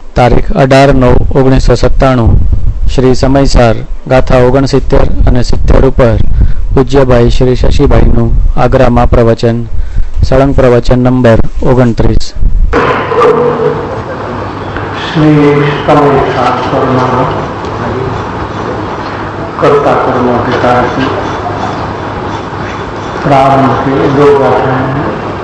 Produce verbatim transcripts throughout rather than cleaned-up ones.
તારીખ અઢાર નવ ઓગણીસો સત્તાણું શ્રી સમયસાર ગાથા ઓગણસિત્તેર અને સિત્તેર ઉપર પૂજ્યભાઈ શ્રી શશીભાઈનું આગ્રામાં પ્રવચન સળંગ પ્રવચન નંબર ઓગણત્રીસ. श्री समयसार स्वरनाम कर्ता कर्मों के कारण प्रारंभ के दो गाथाएं हैं.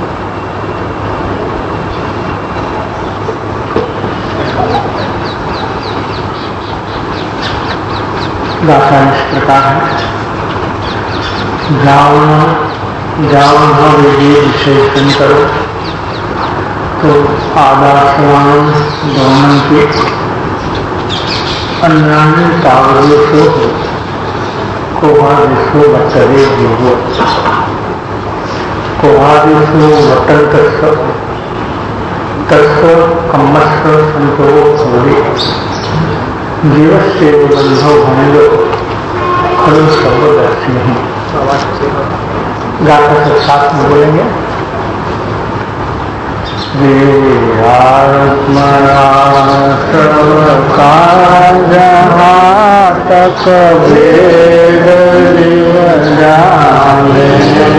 गाथा इस प्रकार है. जावन जावन विशेषण करो तो आदासवान दोनों के अन्यान्य तावदेशो कोहादेशो वटरे जीवो कोहादेशो वटन तस्व तस्व कम्मस्व संतो भवे जीवस्य बंधो भणिलो खलु सर्वदर्शी हैं. गाथा सब साथ में बोलेंगे. देहात्मना सबका जहाँ तक वेद जाने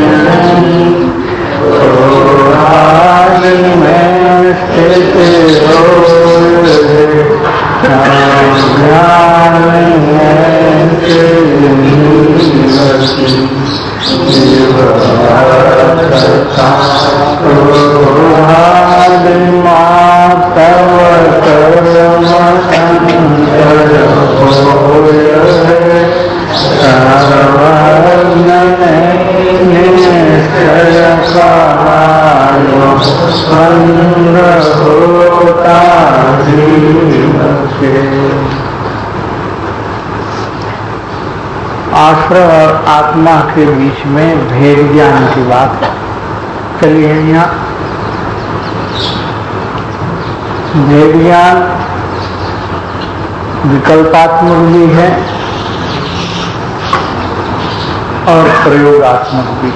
तो राज में स्थित हो ज्ञान मातव कर्म होता आश्रय और आत्मा के बीच में भेद ज्ञान की बात चलिए. यहाँ भेद ज्ञान विकल्पात्मक भी है और प्रयोगात्मक भी.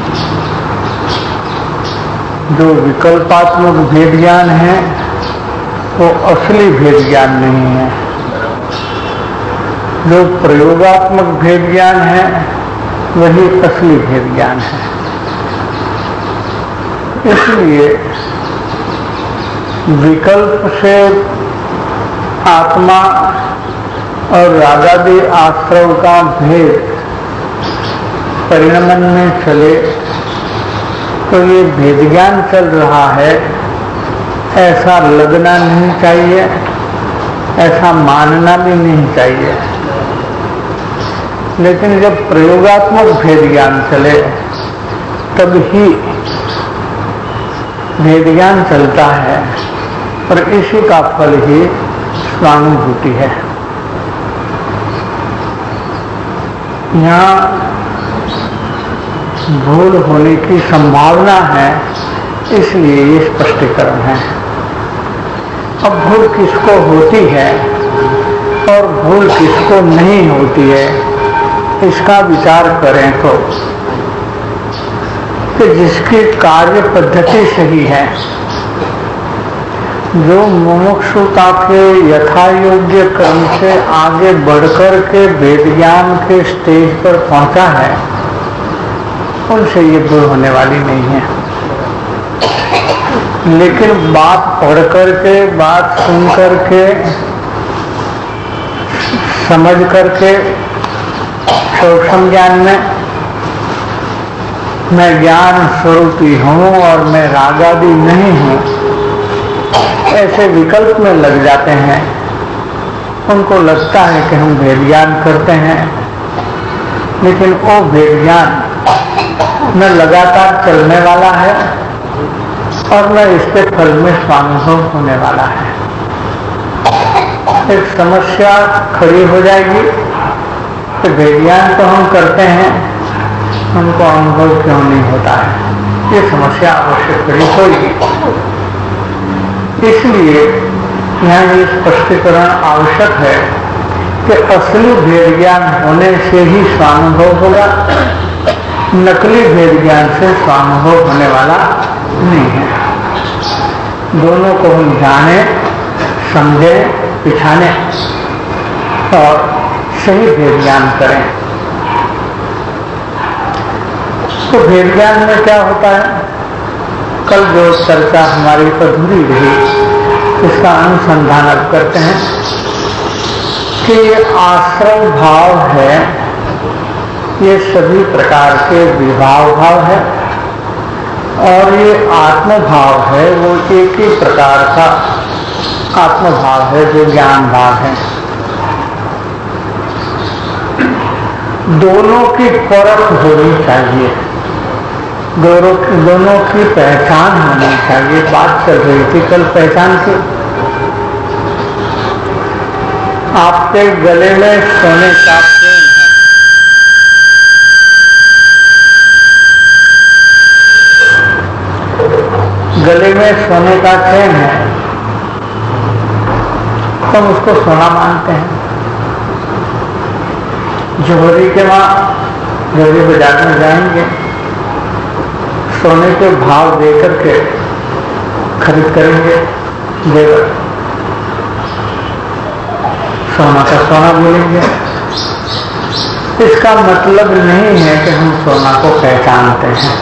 जो विकल्पात्मक भेद ज्ञान है वो असली भेद ज्ञान नहीं है. जो प्रयोगात्मक भेद ज्ञान है वही असली भेद ज्ञान है. इसलिए विकल्प से आत्मा और रागादि आश्रव का भेद परिणमन में चले तो ये भेद ज्ञान चल रहा है ऐसा लगना नहीं चाहिए, ऐसा मानना भी नहीं चाहिए. लेकिन जब प्रयोगात्मक भेद ज्ञान चले तब ही भेद ज्ञान चलता है और इसी का फल ही स्वानुभूति है. यहाँ भूल होने की संभावना है इसलिए ये स्पष्टीकरण है. अब भूल किसको होती है और भूल किसको नहीं होती है इसका विचार करें तो कि जिसकी कार्य पद्धति सही है, जो मुमुक्षुता के यथा योग्य क्रम से आगे बढ़कर के वेद ज्ञान के स्टेज पर पहुंचा है, उनसे ये भूल होने वाली नहीं है. लेकिन बात पढ़ करके, बात सुन करके, समझ करके सूक्ष्म ज्ञान में मैं ज्ञान स्वरूपी हूँ और मैं रागादि नहीं हूँ ऐसे विकल्प में लग जाते हैं. उनको लगता है कि हम भेद ज्ञान करते हैं, लेकिन वो भेद ज्ञान न लगातार चलने वाला है और न इसके फल में स्वानुभव होने वाला है. एक समस्या खड़ी हो जाएगी कि भेद ज्ञान तो हम करते हैं, हमको अनुभव क्यों नहीं होता है. ये समस्या अवश्य खड़ी होगी. इसलिए यहाँ ये स्पष्टीकरण आवश्यक है कि असली भेद ज्ञान होने से ही स्वानुभव होगा, नकली भेद ज्ञान से स्वानुभव होने वाला नहीं है. दोनों को हम जाने, समझें, पिछाने और सही भेद ज्ञान करें। तो भेद ज्ञान में क्या होता है, कल जो चर्चा हमारी अधूरी रही इसका अनुसंधान अब करते हैं कि ये आश्रम भाव है, ये सभी प्रकार के विभाव भाव है, और ये आत्म भाव है, वो एक ही प्रकार का आत्म भाव है जो ज्ञान भाव है। दोनों की परख होनी चाहिए, दोनों दोनों की पहचान होनी चाहिए। बात चल रही थी कल पहचान की। आपके गले में सोने का चेन है, गले में सोने का चेन है, तुम उसको सोना मानते हैं। जोहरी के वहां जोहरी बाजार में जाएंगे, सोने के भाव देकर के खरीद करेंगे, जेवर सोना का सोना बोलेंगे। इसका मतलब नहीं है कि हम सोना को पहचानते हैं,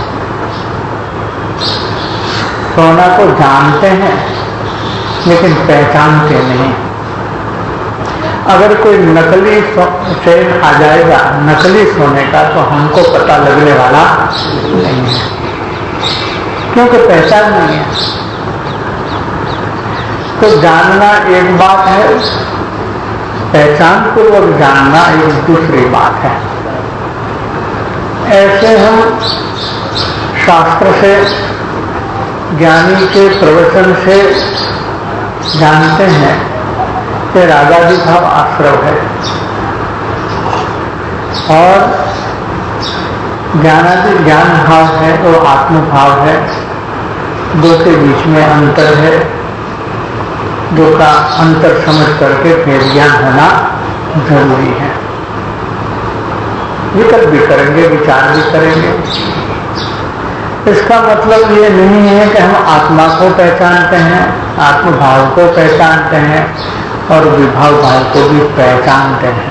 सोना को जानते हैं लेकिन पहचानते नहीं। अगर कोई नकली चेन आ जाएगा नकली सोने का तो हमको पता लगने वाला नहीं है, क्योंकि पहचान नहीं है। तो जानना एक बात है, पहचान पूर्वक जानना एक दूसरी बात है। ऐसे हम शास्त्र से, ज्ञानी के प्रवचन से जानते हैं कि रागादि भाव आश्रव है और ज्ञानादि ज्ञान भाव है वो आत्म भाव है। दो के बीच में अंतर है, दो का अंतर समझ करके फिर ज्ञान होना जरूरी है। विकल्प भी करेंगे, विचार भी करेंगे। इसका मतलब ये नहीं है कि हम आत्मा को पहचानते हैं, आत्म भाव को पहचानते हैं और विभाव भाव को भी पहचानते हैं।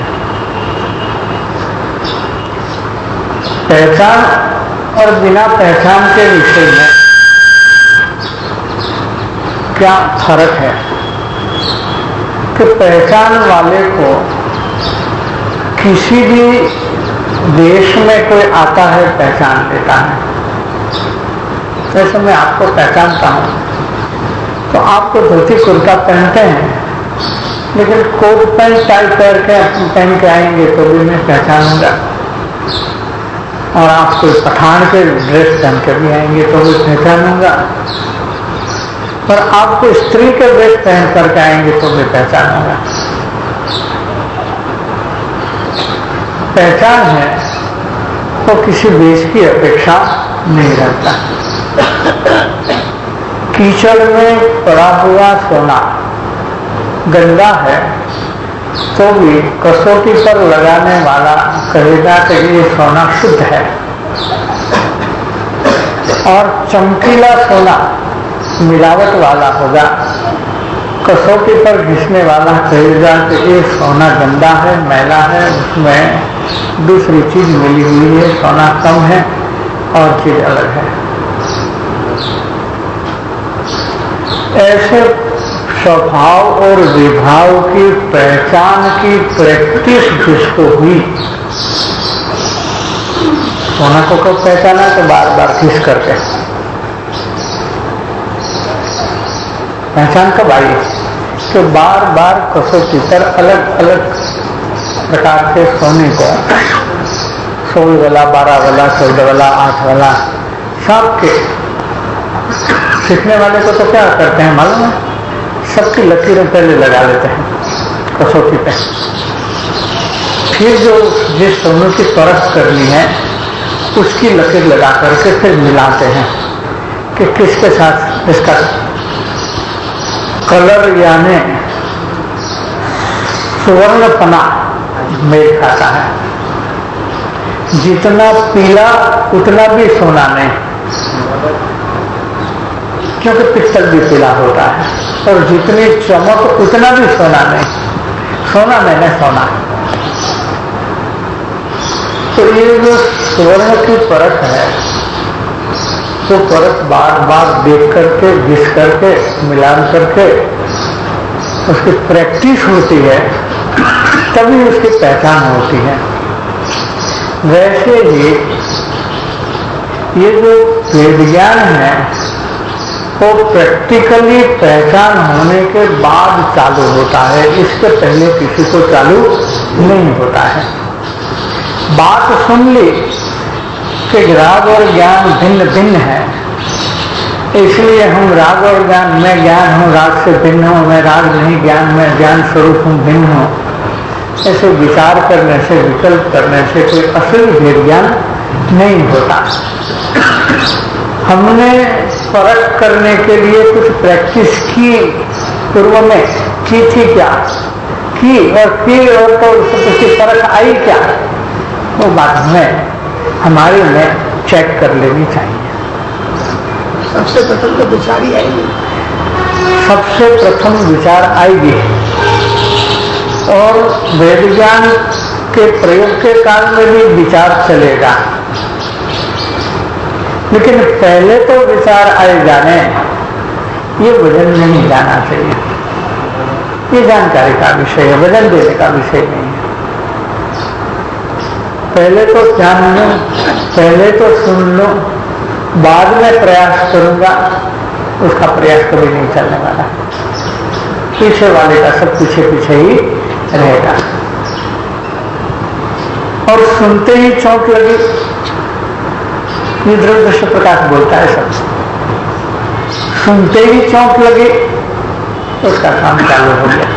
पहचान और बिना पहचान के विषय में क्या फर्क है कि पहचान वाले को किसी भी देश में कोई आता है पहचान लेता है। जैसे मैं आपको पहचानता हूं तो आपको धोती कुर्ता पहनते हैं, लेकिन कोट पैंट टाई पहन के पहन के आएंगे तो भी मैं पहचानूंगा, और आप कोई पठान के ड्रेस पहन के भी आएंगे तो भी पहचानूंगा, पर आपको स्त्री के ड्रेस पहन करके आएंगे तो भी पहचानूंगा। पहचान है तो किसी देश की अपेक्षा नहीं रहता। कीचड़ में पड़ा हुआ सोना गंदा है तो भी कसौटी पर लगाने वाला कहेगा कि ये सोना शुद्ध है, और चमकीला सोना मिलावट वाला होगा, कसौटी पर घिसने वाला कहेगा कि ये सोना गंदा है, मैला है, उसमें दूसरी चीज मिली हुई है, सोना कम है और चीज अलग है। ऐसे स्वभाव और विभाव की पहचान की प्रैक्टिस जिसको हुई, सोना को कब पहचाना तो बार बार किस करके पहचान कब आई कि बार बार कसौटी पर अलग अलग प्रकार के सोने को, सोलह वाला, बारह वाला, चौदह वाला, आठ वाला, सबके सीखने वाले को तो क्या करते हैं मालूम है, सबकी लकीरें पहले लगा लेते हैं कसौटी पे, फिर जो जिस सोने की परख करनी है उसकी लकीर लगा करके फिर मिलाते हैं कि किसके साथ इसका कलर यानी सुवर्णपना मेल खाता है। जितना पीला उतना भी सोना नहीं, क्योंकि पित्तल भी पीला होता है। और जितनी चमक उतना भी सोना नहीं, सोना मैंने सोना। तो ये जो स्वर्ण की परख है, तो परख बार बार देख करके, घिस करके, मिलान करके उसकी प्रैक्टिस होती है, तभी उसकी पहचान होती है। वैसे ही ये जो वेद ज्ञान है वो प्रैक्टिकली पहचान होने के बाद चालू होता है, इसके पहले किसी को चालू नहीं होता है। बात सुन ली कि राग और ज्ञान भिन्न भिन्न है, इसलिए हम राग और ज्ञान, मैं ज्ञान हूँ, राग से भिन्न हूँ, मैं राग नहीं ज्ञान, मैं ज्ञान स्वरूप हूँ, भिन्न हूँ, ऐसे विचार करने से, विकल्प करने से कोई असली भेद ज्ञान नहीं होता। हमने परख करने के लिए कुछ प्रैक्टिस की, पूर्व में की थी क्या की, और की और तो उसकी परख आई क्या, वो बात हमें हमारे में चेक कर लेनी चाहिए। सबसे प्रथम तो विचार ही आएगी, सबसे प्रथम विचार आएगी, और वेद ज्ञान के प्रयोग के काल में भी विचार चलेगा, लेकिन पहले तो विचार आए जाने, ये वजन नहीं जाना चाहिए, ये जानकारी का विषय है, वजन देने का विषय नहीं है। पहले तो जान लो, पहले तो सुन लो, बाद में प्रयास करूंगा, उसका प्रयास कभी नहीं चलने वाला। पीछे वाले का सब पीछे पीछे ही रहेगा। और सुनते ही चौंक लगी, दृश्य प्रकाश बोलता है सब, सुनते ही चौंक लगी, उसका काम चालू हो गया।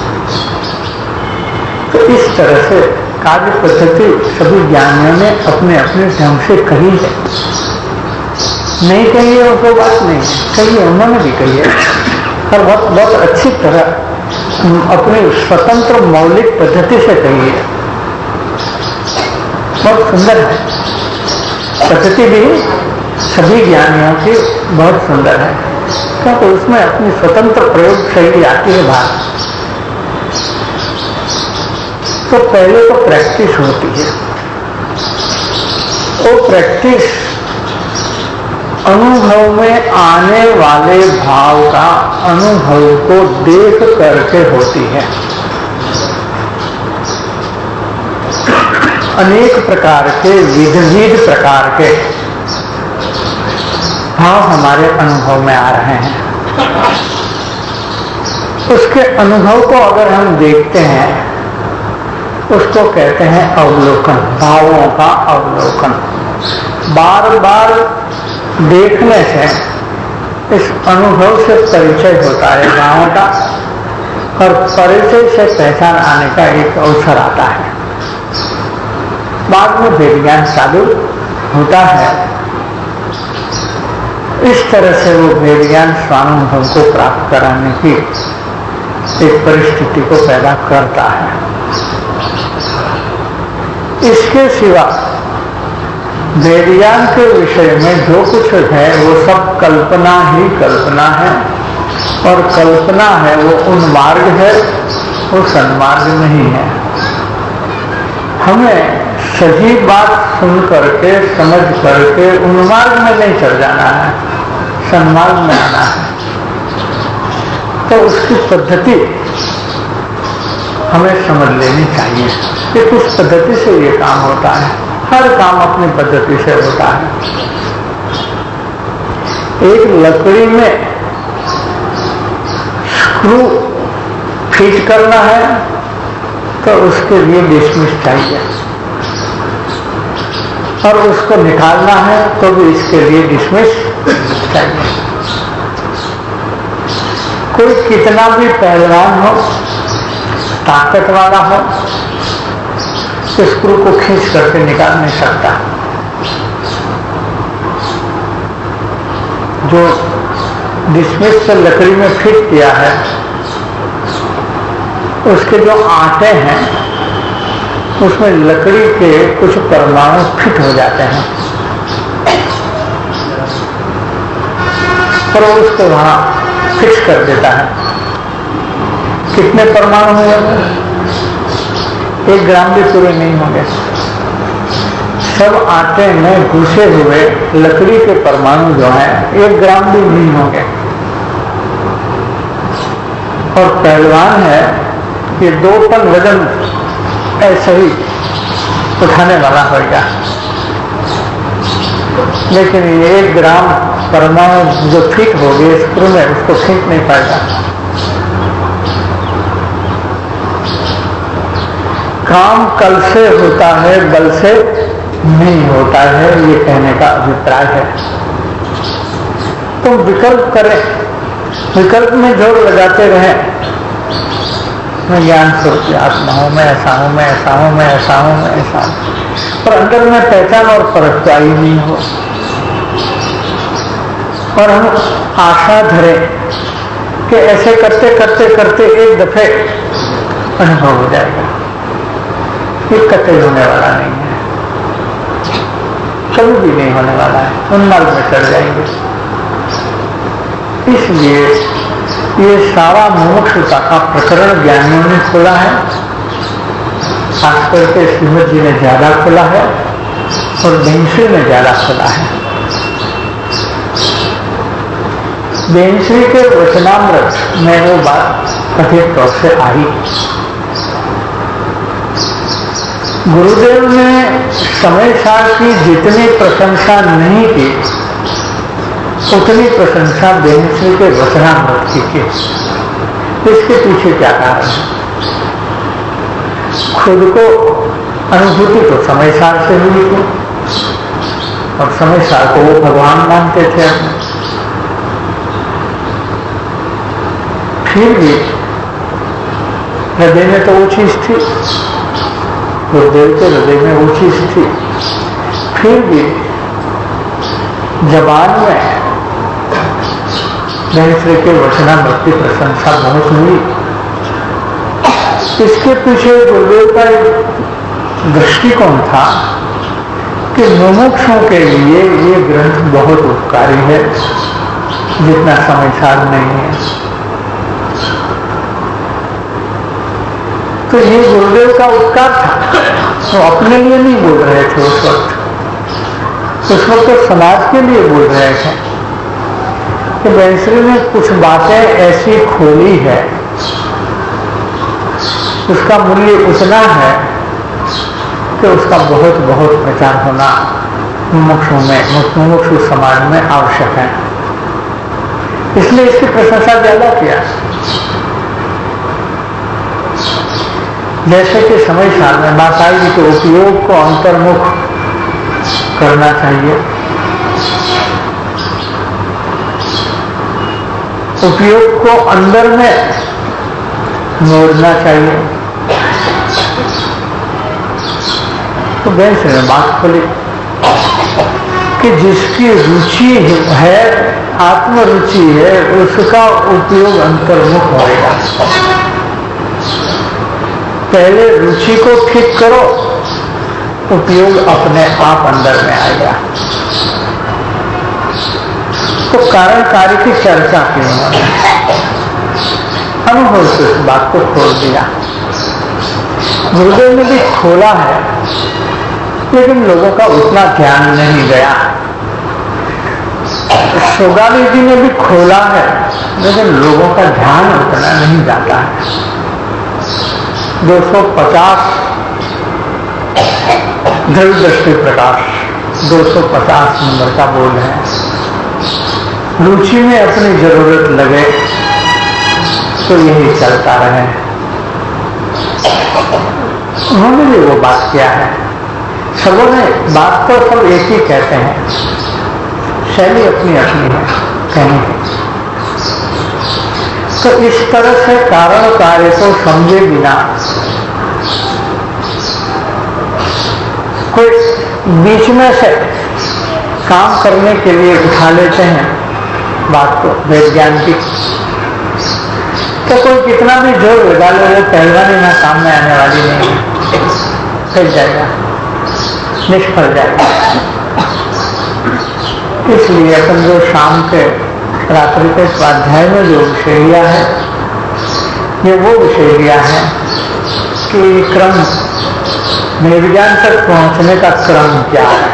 तो इस तरह से कार्य पद्धति सभी ज्ञानियों ने अपने अपने ढंग से कही है, नहीं कही है उसको बात नहीं कही है, उन्होंने भी कही है, और बहुत बहुत अच्छी तरह अपनी स्वतंत्र मौलिक पद्धति से कही है। बहुत सुंदर है पद्धति भी, सभी ज्ञानियों की बहुत सुंदर है, क्योंकि तो उसमें अपनी स्वतंत्र प्रयोग शैली आती है बाहर। तो पहले तो प्रैक्टिस होती है, वो प्रैक्टिस अनुभव में आने वाले भाव का अनुभव को देख करके होती है। अनेक प्रकार के, विध विध प्रकार के भाव हमारे अनुभव में आ रहे हैं। उसके अनुभव को अगर हम देखते हैं, उसको कहते हैं अवलोकन, भावों का अवलोकन। बार बार देखने से इस अनुभव से परिचय होता है भावों का, और परिचय से पहचान आने का एक अवसर आता है। बाद में वेद ज्ञान चालू होता है। इस तरह से वो वेद ज्ञान स्वानुभव को प्राप्त कराने की एक परिस्थिति को पैदा करता है। इसके सिवा वेद ज्ञान के विषय में जो कुछ है वो सब कल्पना ही कल्पना है, और कल्पना है वो उन्मार्ग है, वो सन्मार्ग नहीं है। हमें सही बात सुन करके, समझ करके उन्मार्ग में नहीं चढ़ जाना है, सन्मार्ग में आना है। तो उसकी पद्धति हमें समझ लेनी चाहिए कि किस पद्धति से ये काम होता है। हर काम अपनी पद्धति से होता है। एक लकड़ी में स्क्रू फिट करना है तो उसके लिए डिसमिस चाहिए, और उसको निकालना है तो भी इसके लिए डिसमिस चाहिए। कोई कितना भी पहलवान हो, ताकत वाला हो, स्क्रू को खींच करके निकाल नहीं सकता। जो डिसमिस से लकड़ी में फिट किया है, उसके जो आटे हैं उसमें लकड़ी के कुछ परमाणु फिट हो जाते हैं, और उसको वहां फिक्स कर देता है। कितने परमाणु हुए? एक ग्राम भी पूरे नहीं होंगे। सब आटे में घुसे हुए लकड़ी के परमाणु जो हैं एक ग्राम भी नहीं होंगे। और पहलवान है कि दो टन वजन ऐसे ही उठाने वाला होगा, लेकिन ये एक ग्राम परमाणु जो फिट हो गए स्क्रू में उसको खींच नहीं पाएगा। काम कल से होता है, बल से नहीं होता है, ये कहने का अभिप्राय है। तो विकल्प करें, विकल्प में जोर लगाते रहें। मैं ज्ञान स्वरूप आत्मा हूं, मैं ऐसा हूं, मैं ऐसा हूं, मैं ऐसा हूं, मैं ऐसा हूं, और अंदर में पहचान और परखता ही नहीं हो। और हम आशा धरें कि ऐसे करते करते करते एक दफे अनुभव हो जाएगा। ये कतई होने वाला नहीं है, कभी भी नहीं होने वाला है, उन्माद में चढ़ जाएंगे। इसलिए ये सारा मुमुक्षुता का प्रकरण ज्ञानियों ने खोला है, खास करके श्रीमद जी ने ज्यादा खोला है और बेंश्री ने ज्यादा खोला है। बेंश्री के वचनामृत में वो बात कथित तौर से आई। गुरुदेव ने समय सार की जितनी प्रशंसा नहीं की उतनी प्रशंसा बेंश्री के वचनामृत की थी। इसके पीछे क्या कारण है? खुद को अनुभूति तो समय सार से हुई थी और समय सार को वो भगवान मानते थे अपने। फिर भी हृदय में तो वो चीज थी, गुरुदेव के हृदय में वो चीज थी, फिर भी जबान में बेंश्री के वचनामृत की प्रशंसा बहुत हुई। इसके पीछे गुरुदेव का एक दृष्टिकोण था कि मुमुक्षुओं के लिए ये ग्रंथ बहुत उपकारी है, जितना समझदार नहीं है। तो ये गुरुदेव का उपकार था, वो अपने लिए नहीं बोल रहे थे उस वक्त, उस वक्त तो समाज के लिए बोल रहे थे कि बेंश्री ने कुछ बातें ऐसी खोली है, उसका मूल्य उतना है कि उसका बहुत बहुत प्रचार होना मुमुक्षु में, मुमुक्षु समाज में आवश्यक है। इसलिए इसकी प्रशंसा ज्यादा किया। जैसे कि समय सार में बात आएगी कि उपयोग को अंतर्मुख करना चाहिए, उपयोग को अंदर में मोड़ना चाहिए। तो बेंश्री ने बात खोली कि जिसकी रुचि है, आत्मरुचि है, उसका उपयोग अंतर्मुख होगा। पहले रुचि को ठीक करो, उपयोग अपने आप अंदर में आएगा। तो कारण कार्य की चर्चा की उन्होंने, अनुभव से इस बात को खोल दिया। गुरुदेव ने भी खोला है, लेकिन लोगों का उतना ध्यान नहीं गया। सोगाली जी ने भी खोला है, लेकिन लोगों का ध्यान उतना नहीं जाता है। दो सौ पचास ध्रुव दृष्टि प्रकाश दो सौ पचास नंबर का बोर्ड है। रुचि में अपनी जरूरत लगे तो यही चलता रहे। उन्होंने भी वो बात किया है। सबों ने बात तो सब एक ही कहते हैं, शैली अपनी अपनी है कहने की। तो इस तरह से कारण कार्य को समझे बिना कोई बीच में से काम करने के लिए उठा लेते हैं बात को वैज्ञान की, तो कोई कितना भी जोर लगा ले, वो पहलवानी ना काम में आने वाली नहीं है, फिर जाएगा, निष्फल जाएगा। इसलिए अपन जो शाम के रात्रि के स्वाध्याय में जो विषय लिया है, ये वो विषय लिया है कि क्रम निर्विज्ञान तक पहुंचने का क्रम क्या है।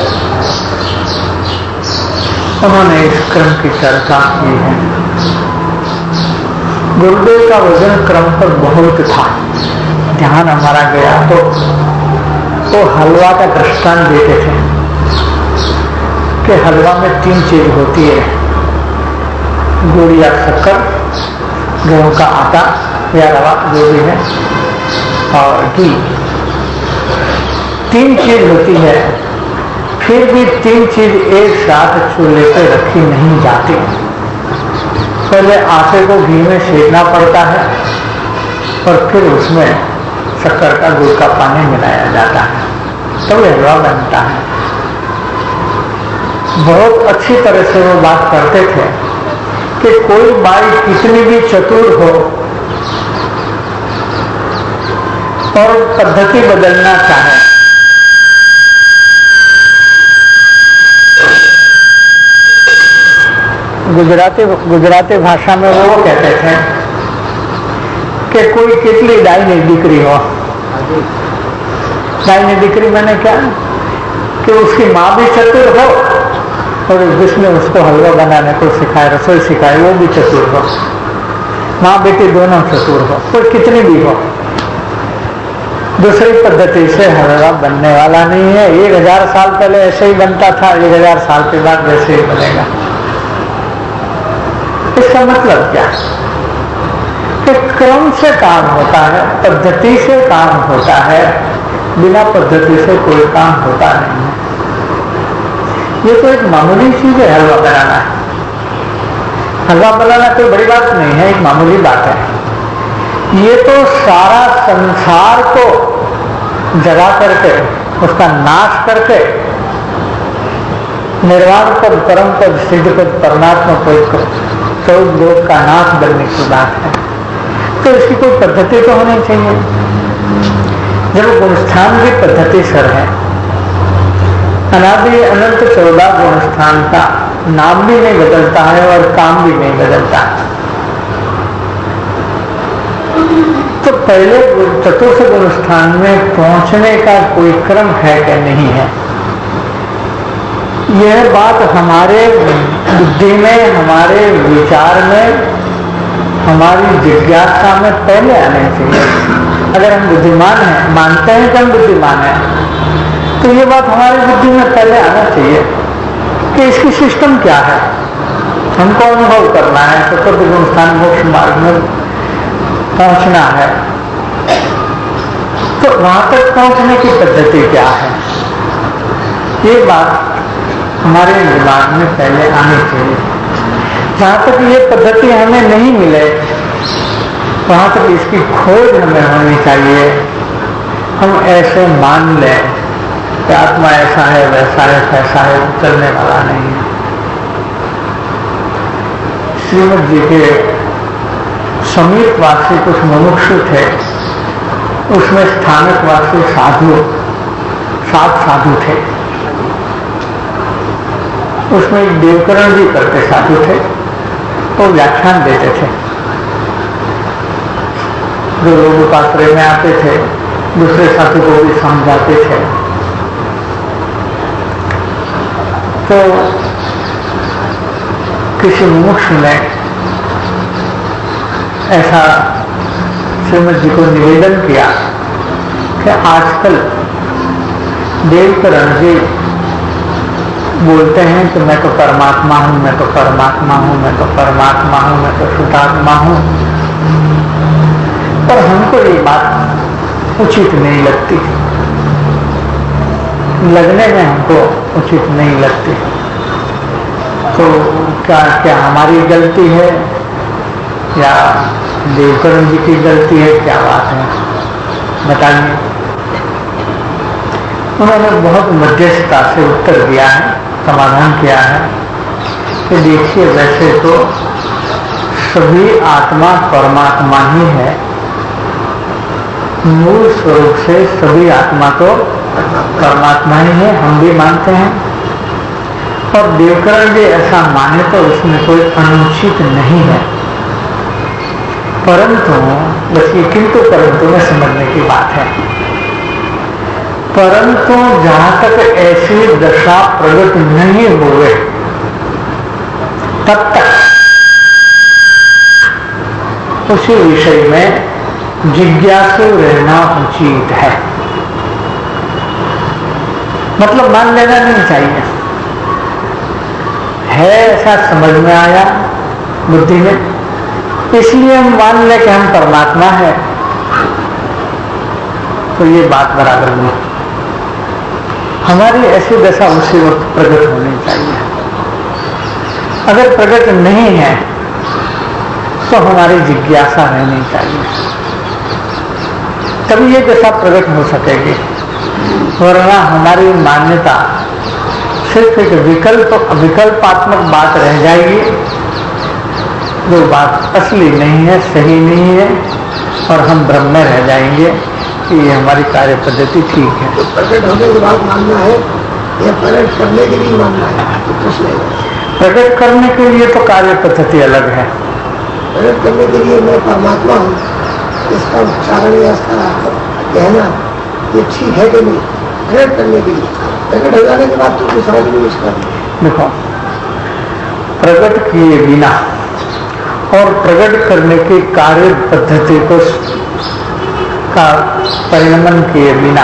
उन्होंने इस क्रम की चर्चा की है। गुरुदेव का वजन क्रम पर बहुत था। ध्यान हमारा गया तो वो हलवा का दृष्टांत देते थे कि हलवा में तीन चीज होती है, गुड़ या शक्कर, गेहूं का आटा या रवा जो भी है, और घी। तीन चीज होती है, फिर भी तीन चीज एक साथ चूल्हे पे रखी नहीं जाती। पहले आटे को घी में सेकना पड़ता है और फिर उसमें शक्कर का गुड़ का पानी मिलाया जाता है, तब तो हलवा बनता है। बहुत अच्छी तरह से वो बात करते थे कि कोई बाई कितनी भी चतुर हो और पद्धति बदलना चाहे, गुजराती गुजराती भाषा में वो कहते थे कि कोई कितनी डायनी दीकरी हो। डायनी दीकरी मैंने क्या कि उसकी माँ भी चतुर हो और जिसने उसको हलवा बनाने को सिखाए, रसोई सिखाए, वो भी चतुर हो। माँ बेटी दोनों चतुर हो, कोई कितनी भी हो, दूसरी पद्धति से हलवा बनने वाला नहीं है। एक हजार साल पहले ऐसे ही बनता था, एक हजार साल के बाद वैसे ही बनेगा। इसका मतलब क्या कि क्रम से काम होता है, पद्धति से काम होता है, बिना पद्धति से कोई काम होता नहीं है। ये तो एक मामूली चीज है हलवा बनाना। हलवा बनाना कोई बड़ी बात नहीं है, एक मामूली बात है। ये तो सारा संसार को जगा करके, उसका नाश करके निर्वाण पद, परम पद, सिद्ध पद, परमात्मा पद को चौदह लोक का नाश बनने की बात है। तो इसकी कोई पद्धति तो होनी चाहिए। जब गुणस्थान की पद्धति सर है, अनादि अनंत चौदह गुणस्थान का नाम भी नहीं बदलता है और काम भी नहीं बदलता। तो पहले चतुर्थ गुणस्थान में पहुंचने का कोई क्रम है कि नहीं है, यह बात हमारे बुद्धि में, हमारे विचार में, हमारी जिज्ञासा में पहले आने चाहिए। अगर हम बुद्धिमान हैं, मानते हैं कि हम बुद्धिमान हैं, तो ये बात हमारी बुद्धि में पहले आना चाहिए कि इसकी सिस्टम क्या है, हमको अनुभव करना है, चतुर्थ गुणस्थान मोक्ष मार्ग में पहुंचना है। तो वहां तक पहुंचने की पद्धति क्या है, ये बात हमारे दिमाग में पहले आनी चाहिए। जहां तक ये पद्धति हमें नहीं मिले, वहां तक इसकी खोज हमें होनी चाहिए। हम ऐसे मान लें कि आत्मा ऐसा है, वैसा है, कैसा है, चलने वाला नहीं है। श्रीमद जी के समीपवासी कुछ मुमुक्षु थे, उसमें स्थानकवासी साधु, सात साधु थे। उसमें एक देवकरण जी करके साधु थे, वो व्याख्यान देते थे। जो लोग आश्रय में आते थे, दूसरे साथी को भी समझाते थे। तो किसी मुमुक्षु ने ऐसा श्रीमद जी को निवेदन किया कि आजकल देवकरण जी बोलते हैं कि मैं तो परमात्मा हूं, मैं तो परमात्मा हूं, मैं तो परमात्मा हूं, मैं तो शुद्धात्मा हूं, पर हमको ये बात उचित नहीं लगती, लगने में हमको उचित नहीं लगती। तो क्या क्या हमारी गलती है या देवकरण जी की गलती है, क्या बात है बताइए। उन्होंने बहुत मध्यस्थता से उत्तर दिया है, समाधान किया है कि देखिए वैसे तो सभी आत्मा परमात्मा ही है, मूल स्वरूप से सभी आत्मा तो परमात्मा ही है, हम भी मानते हैं। और देवकरण भी ऐसा माने तो उसमें कोई अनुचित नहीं है, परंतु बस ये किंतु परंतु में समझने की बात है। परंतु जहां तक ऐसी दशा प्रकट नहीं हुए तब तक उसी विषय में जिज्ञासु रहना उचित है। मतलब मान लेना नहीं चाहिए, है ऐसा समझ में आया बुद्धि में, इसलिए हम मान ले कि हम परमात्मा है, तो ये बात बराबर नहीं। हमारी ऐसी दशा उसी वक्त प्रकट होनी चाहिए। अगर प्रकट नहीं है तो हमारी जिज्ञासा रहनी चाहिए, तभी ये दशा प्रकट हो सकेगी। वरना हमारी मान्यता सिर्फ एक विकल्प विकल्पात्मक बात रह जाएगी, जो बात असली नहीं है, सही नहीं है, और हम भ्रम में रह जाएंगे कि ये हमारी कार्य पद्धति ठीक है। तो प्रकट होने के बाद मानना है या प्रकट करने के लिए मानना है? तो प्रश्न प्रकट करने के लिए तो कार्य पद्धति अलग है। प्रकट करने के लिए मैं परमात्मा हूँ, इसका उच्चारण या इसका कहना ये ठीक है कि नहीं? प्रकट करने के लिए, प्रकट हो जाने के बाद तो कुछ समझ नहीं उसका। देखो, प्रकट किए बिना और प्रकट करने की कार्य पद्धति को का परिणमन किए बिना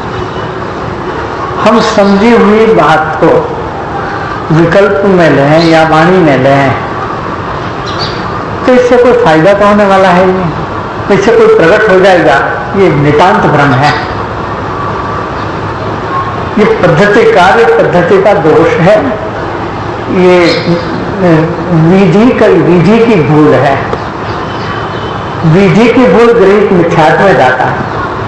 हम समझी हुई बात को विकल्प में लें या वाणी में लें तो इससे कोई फायदा तो होने वाला है नहीं, इससे कोई प्रकट हो जाएगा, ये नितांत भ्रम है। ये पद्धति कार्य पद्धति का दोष है, ये विधि का विधि की भूल है। विधि की भूल ग्रहित मिथ्यात्व में जाता है।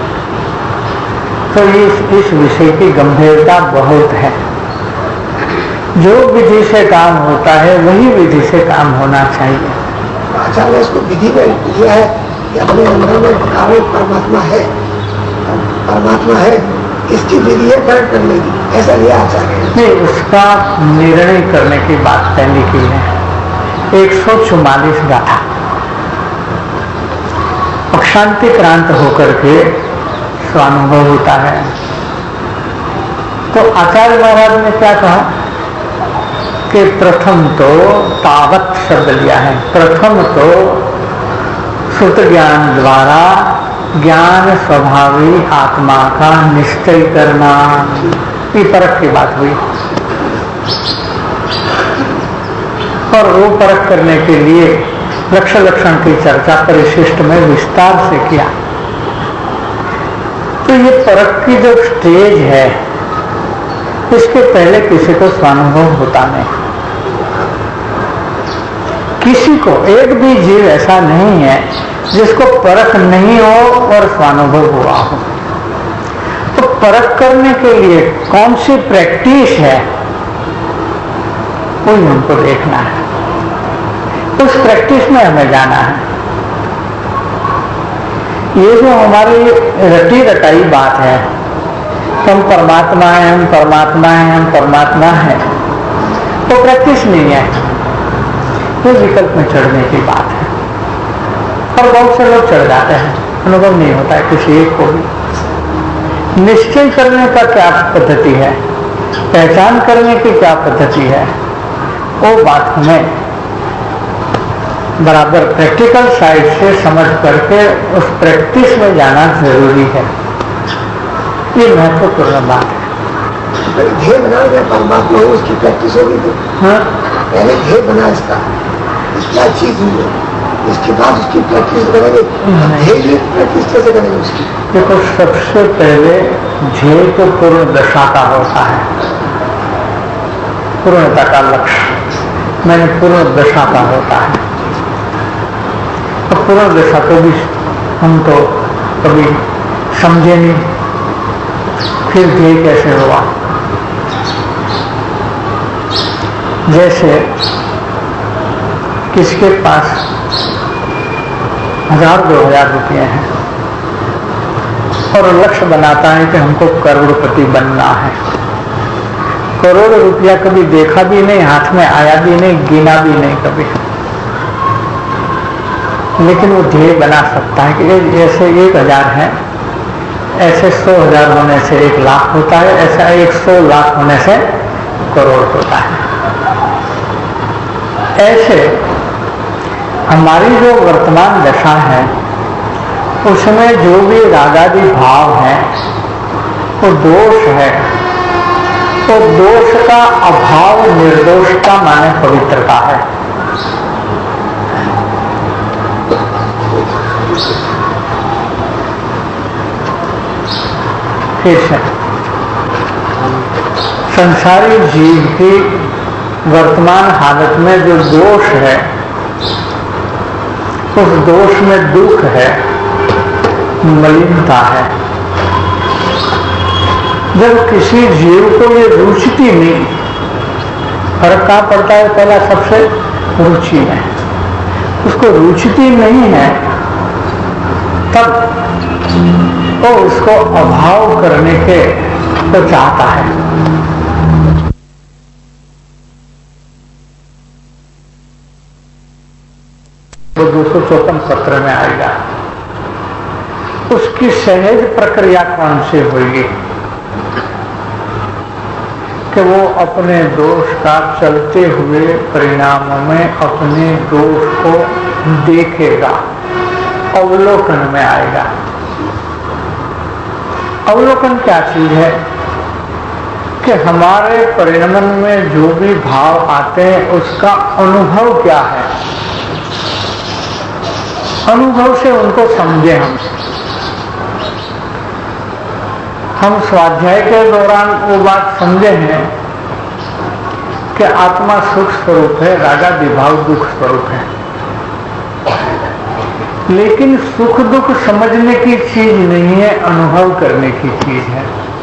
तो इस इस विषय की गंभीरता बहुत है। जो विधि से काम होता है वही विधि से काम होना चाहिए। आचार्य इसको विधि में लिया है कि अपने अंदर में कार्य परमात्मा है, परमात्मा है, इसकी विधि है प्रकट करने की, ऐसा लिया आचार्य नहीं। उसका निर्णय करने की बात पहले की है। एक सौ चौवालीस गाथा अशांति क्रांत होकर के स्वानुभव होता है। तो आचार्य महाराज ने क्या कहा कि प्रथम तो तावत शब्द लिया है। प्रथम तो सुत ज्ञान द्वारा ज्ञान स्वभावी आत्मा का निश्चय करना, ये परख की बात हुई। और वो परख करने के लिए लक्षण लक्षण की चर्चा परिशिष्ट में विस्तार से किया। तो ये परख की जो स्टेज है, इसके पहले किसी को स्वानुभव होता नहीं। किसी को, एक भी जीव ऐसा नहीं है जिसको परख नहीं हो और स्वानुभव हुआ हो। तो परख करने के लिए कौन सी प्रैक्टिस है, वही हमको देखना है। उस प्रैक्टिस में हमें जाना है। ये जो हमारी रटी रटाई बात है, हम परमात्मा है, हम परमात्मा है, हम परमात्मा है, तो प्रैक्टिस नहीं है, ये विकल्प में चढ़ने की बात है। और बहुत से लोग चढ़ जाते हैं, अनुभव नहीं होता है किसी एक को भी। निश्चय करने का क्या पद्धति है, पहचान करने की क्या पद्धति है, वो बात हमें बराबर प्रैक्टिकल साइड से समझ करके उस प्रैक्टिस में जाना जरूरी है। ये महत्वपूर्ण बात है। ध्येय बना गया परमात्मा हो, उसकी प्रैक्टिस होगी तो हाँ? पहले ध्येय बना इसका, क्या चीज हुई है, इसके बाद उसकी प्रैक्टिस करेंगे। ध्येय प्रैक्टिस कैसे करेंगे उसकी? देखो, सबसे पहले ध्येय तो पूर्ण दशा का होता है, पूर्णता का लक्ष्य मैंने पूर्ण दशा का होता है। पूर्ण दशा को भी हम तो कभी समझे नहीं, फिर ध्येय कैसे हुआ? जैसे किसके पास हजार दो हजार रुपये हैं और लक्ष्य बनाता है कि हमको करोड़पति बनना है, करोड़ रुपया कभी देखा भी नहीं, हाथ में आया भी नहीं, गिना भी नहीं कभी, लेकिन वो ध्येय बना सकता है कि जैसे एक हजार है, ऐसे सौ हजार होने से एक लाख होता है, ऐसा एक सौ लाख होने से करोड़ होता है। ऐसे हमारी जो वर्तमान दशा है उसमें जो भी रागादि भाव है वो दोष है, तो दोष का अभाव निर्दोषता माने पवित्रता है। फिर से संसारी जीव की वर्तमान हालत में जो दोष है, उस दोष में दुख है, मलिनता है। जब किसी जीव को ये रुचती नहीं, फर्क कहाँ पड़ता है, पहला सबसे रुचि है, उसको रुचती नहीं है, तब वो तो उसको अभाव करने के तो चाहता है। वो दो सौ चौपन पत्र में आएगा। उसकी सहज प्रक्रिया कौन सी होगी कि वो अपने दोष का चलते हुए परिणामों में अपने दोष को देखेगा, अवलोकन में आएगा। अवलोकन क्या चीज है कि हमारे परिणमन में जो भी भाव आते हैं उसका अनुभव क्या है, अनुभव से उनको समझे। हम हम स्वाध्याय के दौरान वो बात समझे हैं कि आत्मा सुख स्वरूप है, रागादि भाव दुख स्वरूप है, लेकिन सुख दुख समझने की चीज नहीं है, अनुभव करने की चीज है।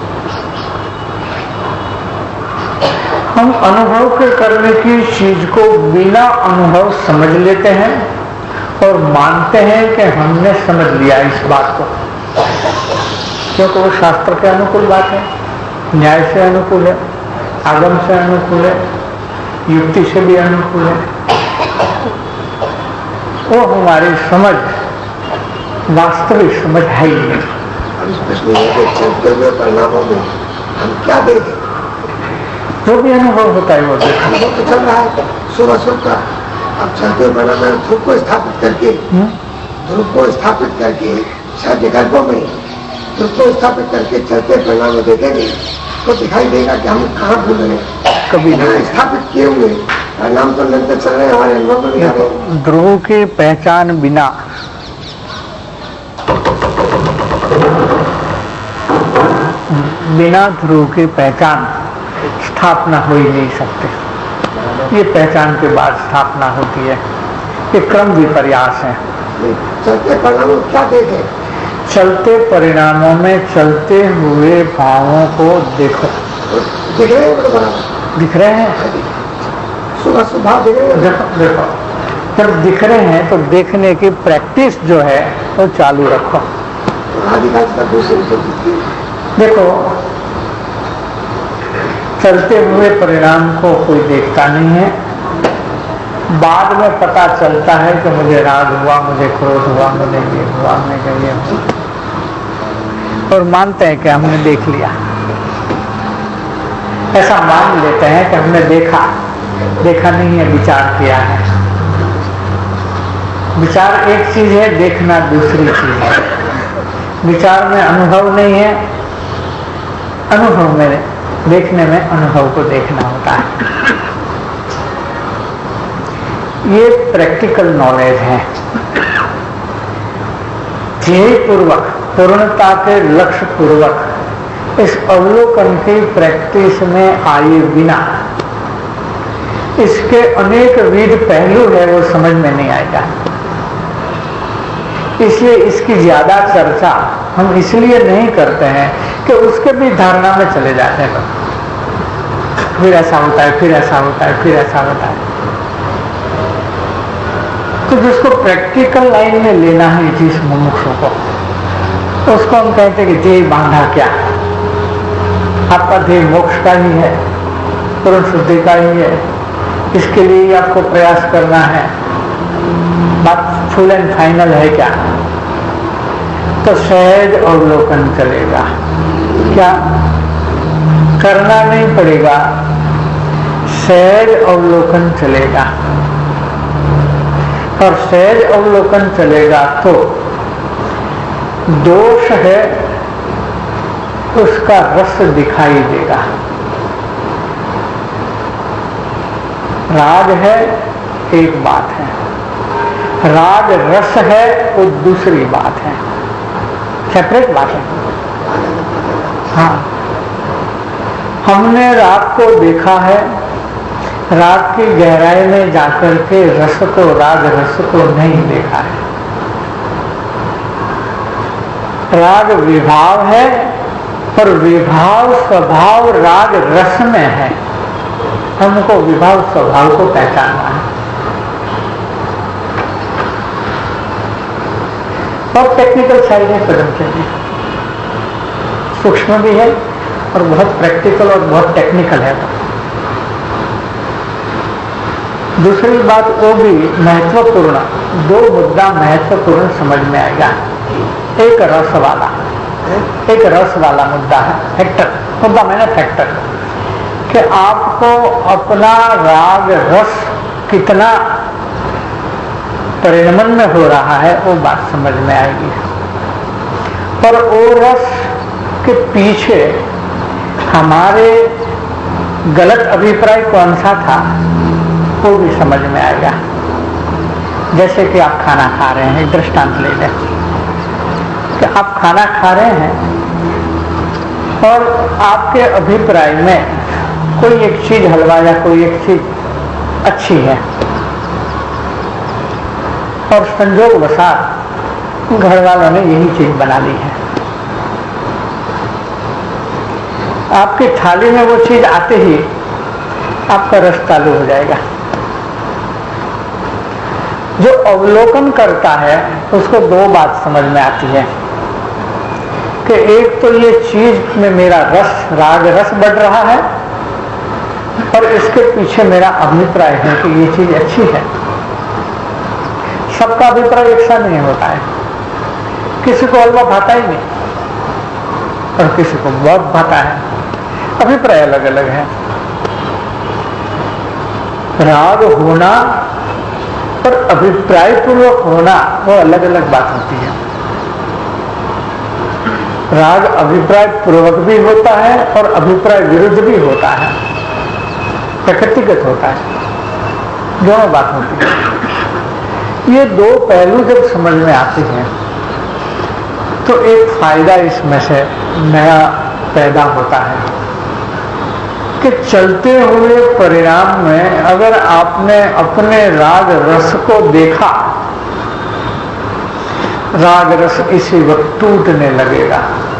हम अनुभव के करने की चीज को बिना अनुभव समझ लेते हैं और मानते हैं कि हमने समझ लिया इस बात को, क्योंकि वो शास्त्र के अनुकूल बात है, न्याय से अनुकूल है, आगम से अनुकूल है, युक्ति से भी अनुकूल है। वो हमारी समझ वास्तविक समझ है ही नहीं। अब इस प्रश्न में चलते हुए परिणामों में हम क्या देखें? जो भी अनुभव होता है वो देखो। अनुभव तो चल रहा है सुबह सुबह, अब चलते हुए परिणाम में ध्रुव को स्थापित करके ध्रुव को स्थापित करके शायद विकल्पों में ध्रुव को स्थापित करके चलते परिणाम में देखेंगे तो दिखाई देगा कि हम कहाँ भूल रहे हैं। कभी नहीं स्थापित किए हुए परिणाम तो निरंतर चल रहे हैं, हमारे अनुभव में नहीं आ रहे। ध्रुव की पहचान बिना बिना ध्रुव की पहचान स्थापना हो ही नहीं सकती। ये पहचान के बाद स्थापना होती है। ये क्रम विपर्यास है। चलते परिणामों क्या देखे? चलते परिणामों में चलते हुए भावों को देखो। दिख रहे हैं, दिख रहे हैं, सुबह सुबह दिख रहे हैं। देखो देखो, जब दिख रहे हैं तो देखने की प्रैक्टिस जो है वो चालू रखो। देखो, चलते हुए परिणाम को कोई देखता नहीं है, बाद में पता चलता है कि मुझे राग हुआ, मुझे क्रोध हुआ, मुझे ये हुआ, मुझे ये हुआ, और मानते हैं कि हमने देख लिया। ऐसा मान लेते हैं कि हमने देखा, देखा नहीं है, विचार किया है। विचार एक चीज है, देखना दूसरी चीज है। विचार में अनुभव नहीं है, अनुभव में देखने में अनुभव को देखना होता है। ये प्रैक्टिकल नॉलेज है। ध्येय पूर्वक, पूर्णता के लक्ष्य पूर्वक इस अवलोकन की प्रैक्टिस में आए बिना इसके अनेक विध पहलू है वो समझ में नहीं आएगा। इसलिए इसकी ज्यादा चर्चा हम इसलिए नहीं करते हैं कि उसके भी धारणा में चले जाते हैं। फिर ऐसा होता है, फिर ऐसा होता है, फिर ऐसा होता है। तो जिसको प्रैक्टिकल लाइन में लेना है जिस मुमुक्षु को, तो उसको हम कहते हैं कि ध्येय बांधा क्या? आपका ध्येय मोक्ष का ही है, पूर्ण शुद्धि का ही है, इसके लिए ही आपको प्रयास करना है। बात फुल एंड फाइनल है क्या? तो सहज अवलोकन चलेगा, क्या करना नहीं पड़ेगा, सहज अवलोकन चलेगा। और सहज अवलोकन चलेगा तो दोष है उसका रस दिखाई देगा, राग है एक बात है, राग रस है वो दूसरी बात है, सेपरेट बात है। हाँ, हमने राग को देखा है, राग की गहराई में जाकर के रस को, राग रस को नहीं देखा है। राग विभाव है और विभाव स्वभाव राग रस में है, हमको विभाव स्वभाव को पहचानना है। बहुत टेक्निकल साइड है पदम, सूक्ष्म भी है और बहुत प्रैक्टिकल और बहुत टेक्निकल है। दूसरी बात वो भी महत्वपूर्ण, दो मुद्दा महत्वपूर्ण समझ में आएगा। एक रस वाला, एक रस वाला मुद्दा है, फैक्टर मुद्दा मैंने फैक्टर, कि आपको अपना राग रस कितना परिणमन में हो रहा है वो बात समझ में आएगी। पर वो रस के पीछे हमारे गलत अभिप्राय कौन सा था वो भी समझ में आएगा। जैसे कि आप खाना खा रहे हैं, एक दृष्टांत ले लें कि आप खाना खा रहे हैं और आपके अभिप्राय में कोई एक चीज हलवा या कोई एक चीज अच्छी है और संजोग वसात घर वालों ने यही चीज बना ली है। आपकी थाली में वो चीज आते ही आपका रस चालू हो जाएगा। जो अवलोकन करता है उसको दो बात समझ में आती है कि एक तो ये चीज में मेरा रस, राग रस बढ़ रहा है और इसके पीछे मेरा अभिप्राय है कि ये चीज अच्छी है। सबका अभिप्राय एक सा नहीं होता है, किसी को हलवा भाता ही नहीं और किसी को बहुत भाता है, अभिप्राय अलग अलग है। राग होना और अभिप्राय पूर्वक होना वो अलग अलग बात होती है। राग अभिप्राय पूर्वक भी होता है और अभिप्राय विरुद्ध भी होता है, प्रकृतिगत होता है, दोनों बात होती है। ये दो पहलू जब समझ में आते हैं तो एक फायदा इसमें से नया पैदा होता है कि चलते हुए परिणाम में अगर आपने अपने राग रस को देखा, राग रस इसी वक्त टूटने लगेगा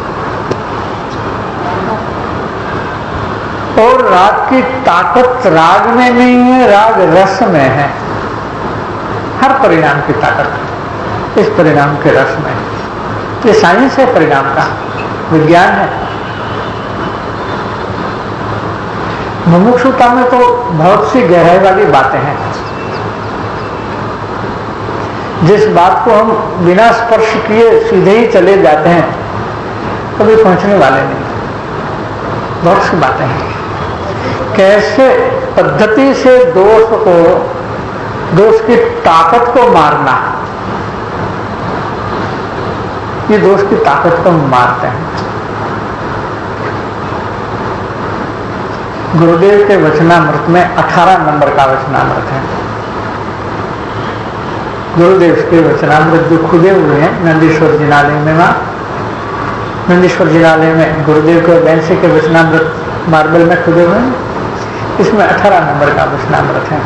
और राग की ताकत राग में नहीं है, राग रस में है। हर परिणाम की ताकत इस परिणाम के रस में है। ये साइंस है, परिणाम का विज्ञान है। मुमुक्षुता में तो बहुत सी गहराई वाली बातें हैं, जिस बात को हम बिना स्पर्श किए सीधे ही चले जाते हैं कभी पहुंचने वाले नहीं। बहुत सी बातें हैं, कैसे पद्धति से दोष को, दोष की ताकत को मारना, ये दोष की ताकत को मारते हैं। गुरुदेव के वचनामृत में अठारह नंबर का वचनामृत है। गुरुदेव के वचनामृत जो खुदे हुए हैं नंदीश्वर जिनालय में, वहां नंदीश्वर जिनालय में गुरुदेव के बैंसी के वचनामृत मार्बल में खुदे हुए हैं, इसमें अठारह नंबर का वचनामृत है